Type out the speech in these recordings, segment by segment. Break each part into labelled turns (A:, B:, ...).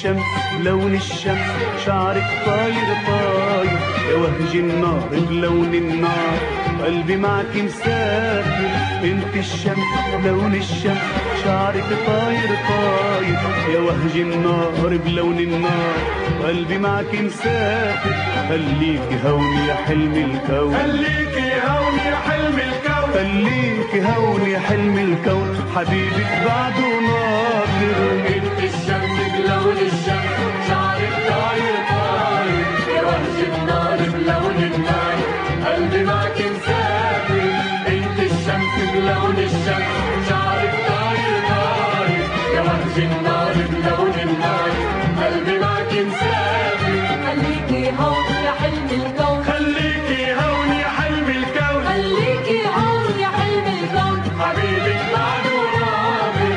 A: الشمس بلون الشمس، شعرك طاير طاير يا وهج النار بلون النار، قلبي معك مسافر. انت الشمس بلون الشمس، شعرك طاير طاير يا وهج النار بلون النار، قلبي معك مسافر. خليكي هون يا حلم الكون،
B: خليكي هون يا حلم الكون،
A: خليكي هون يا حلم الكون، حبيبك بعده ناطر.
B: انت الشمس بلون الشمس، شعرك طاير طاير يا وهج النار بلون النار، قلبي معك مسافر. انت الشمس بلون الشمس، شعرك طاير طاير يا وهج النار بلون النار، قلبي معك مسافر.
C: خليكي هون يا حلم الكون،
B: خليكي هون يا حلم الكون،
C: خليكي هون يا حلم الكون،
B: حبيبك بعده ناطر.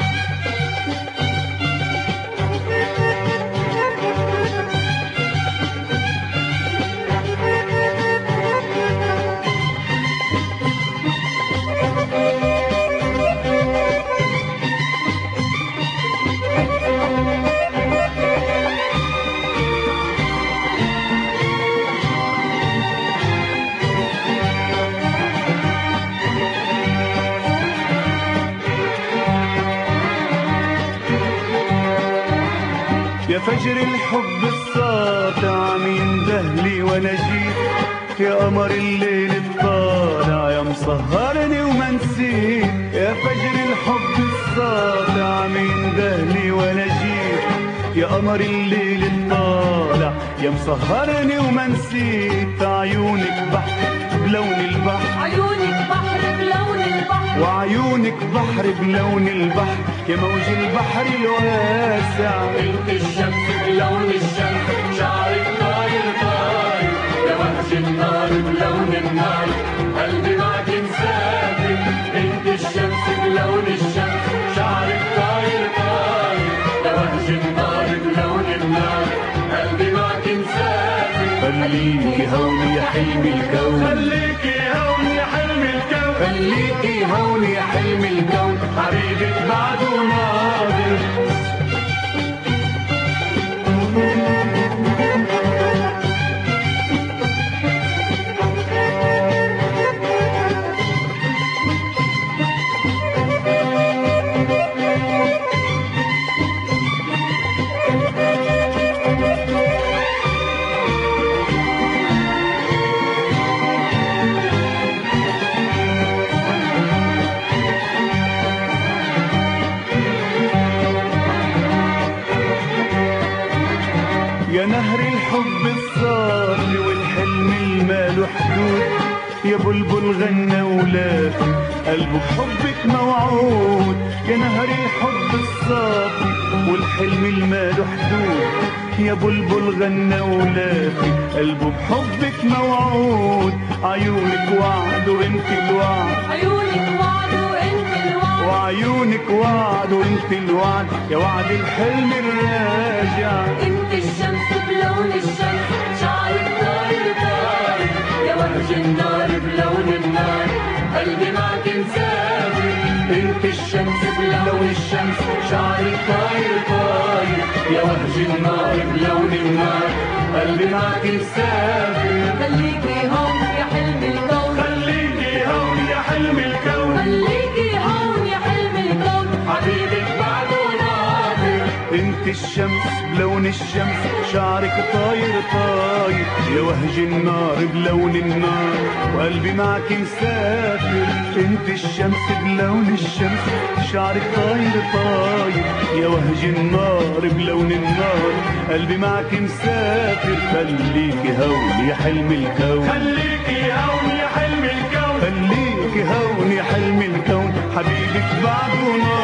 A: يا فجر الحب الساطع مين دهلي وانا جيت، يا قمر الليل الطالع يا مسهرني وما نسيت. يا فجر الحب الساطع مين دهلي وانا جيت، يا قمر الليل الطالع يا مسهرني وما نسيت. عيونك بحر بلون البحر،
C: عيونك بحر بلون البحر،
A: وعيونك بحر بلون البحر يا موج البحر الواسع.
B: انت الشمس بلون الشمس، شعرك طاير طاير يا وهج النار بلون النار، قلبي معك مسافر. انت الشمس بلون الشمس، شعرك طاير طاير يا وهج النار بلون النار، قلبي معك مسافر.
A: خليكي هون يا حلم الكون،
B: خليكي هون يا حلم الكون،
A: خليكي هون يا حلم الكون،
B: حبيبك بعده ناظر.
A: يا نهر الحب الصافي والحلم الماله حدود، يا بلبل غنى ولافي قلبه بحبك موعود. يا نهر الحب الصافي والحلم الماله حدود، يا بلبل غنى ولافي قلبه بحبك موعود. عيونك وعد وانت الوعد،
C: عيونك وعد وانت الوعد،
A: وعيونك وعد وانت الوعد يا وعد الحلم الراجع.
C: انت الشمس بلون الشمس، شعرك طاير طاير يا وهج النار بلون النار،
B: قلبي معك مسافر.
A: انت الشمس بلون الشمس، شعرك طاير طاير
B: يا وهج النار بلون النار، قلبي معك مسافر.
C: خليكي هون يا حلم الكون،
B: خليكي هون يا حلم الكون،
C: خليكي هون يا حلم الكون،
B: حبيبك بعده ناظر.
A: انت الشمس بلون الشمس، شعرك طاير طاير يا وهج النار بلون النار، وقلبي معك مسافر. انت الشمس بلون الشمس، شعرك طاير طاير يا وهج النار بلون النار، قلبي معك مسافر. خليكي هون يا حلم الكون،
B: خليكي هون يا حلم الكون،
A: خليكي هون يا حلم الكون، حبيبك بعده نار.